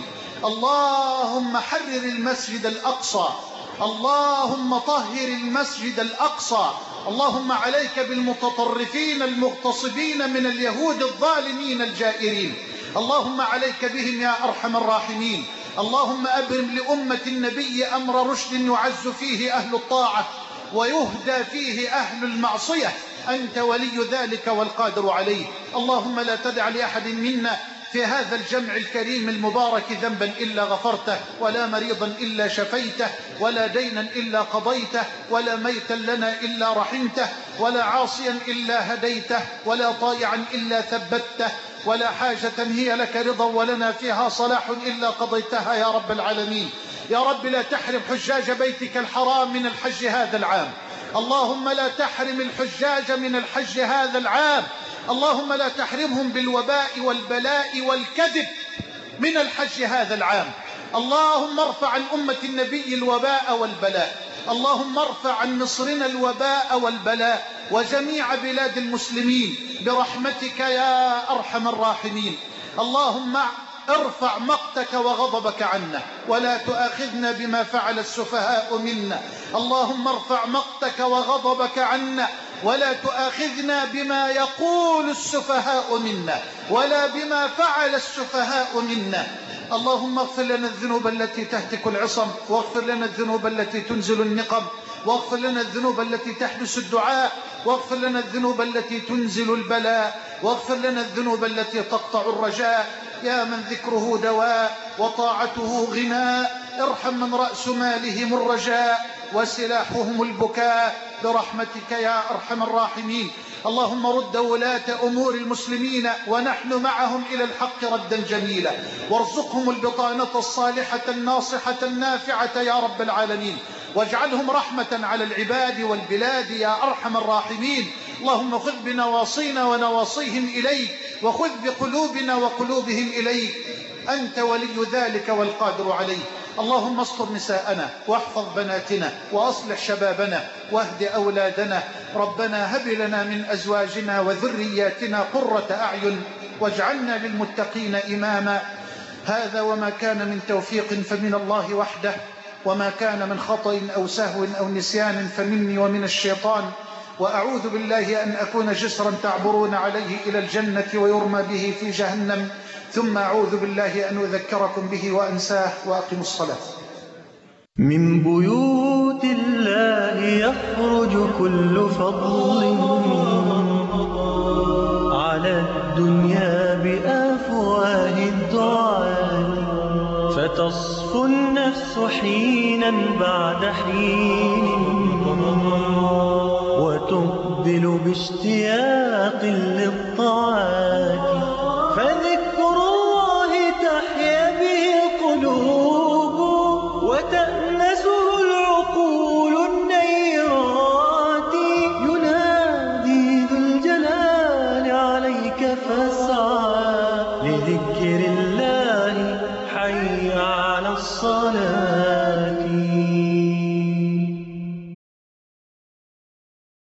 اللهم حرر المسجد الأقصى، اللهم طهر المسجد الأقصى. اللهم عليك بالمتطرفين المغتصبين من اليهود الظالمين الجائرين، اللهم عليك بهم يا أرحم الراحمين. اللهم أبرم لأمة النبي أمر رشد يعز فيه أهل الطاعة ويهدى فيه أهل المعصية، أنت ولي ذلك والقادر عليه. اللهم لا تدع لأحد منا في هذا الجمع الكريم المبارك ذنبا إلا غفرته، ولا مريضا إلا شفيته، ولا دينا إلا قضيته، ولا ميتا لنا إلا رحمته، ولا عاصيا إلا هديته، ولا طائعا إلا ثبته، ولا حاجة هي لك رضا ولنا فيها صلاح إلا قضيتها يا رب العالمين. يا رب لا تحرم حجاج بيتك الحرام من الحج هذا العام، اللهم لا تحرم الحجاج من الحج هذا العام، اللهم لا تحرمهم بالوباء والبلاء والكذب من الحج هذا العام. اللهم ارفع عن أمة النبي الوباء والبلاء، اللهم ارفع عن مصرنا الوباء والبلاء وجميع بلاد المسلمين برحمتك يا أرحم الراحمين. اللهم ارفع مقتك وغضبك عنا ولا تؤاخذنا بما فعل السفهاء منا. اللهم ارفع مقتك وغضبك عنا ولا تؤاخذنا بما يقول السفهاء منا ولا بما فعل السفهاء منا. اللهم اغفر لنا الذنوب التي تهتك العصم، واغفر لنا الذنوب التي تنزل النقم، واغفر لنا الذنوب التي تحبس الدعاء، واغفر لنا الذنوب التي تنزل البلاء، واغفر لنا الذنوب التي تقطع الرجاء. يا من ذكره دواء وطاعته غناء، ارحم من رأس مالهم الرجاء وسلاحهم البكاء برحمتك يا أرحم الراحمين. اللهم رد ولاة أمور المسلمين ونحن معهم إلى الحق ردا جميلا، وارزقهم البطانة الصالحة الناصحة النافعة يا رب العالمين، واجعلهم رحمة على العباد والبلاد يا أرحم الراحمين. اللهم خذ بنواصينا ونواصيهم إليك، وخذ بقلوبنا وقلوبهم إليك، أنت ولي ذلك والقادر عليه. اللهم استر نساءنا واحفظ بناتنا وأصلح شبابنا واهد أولادنا. ربنا هب لنا من أزواجنا وذرياتنا قرة أعين واجعلنا للمتقين إماما. هذا وما كان من توفيق فمن الله وحده، وما كان من خطأ أو سهو أو نسيان فمني ومن الشيطان، وأعوذ بالله أن أكون جسرا تعبرون عليه إلى الجنة ويرمى به في جهنم، ثم أعوذ بالله أن أذكركم به وأنساه. وأقم الصلاة. من بيوت الله يخرج كل فضل على الدنيا بأفواه الدعاء، فتصفو النفس حينا بعد حين وتقبل باشتياق للطاعات.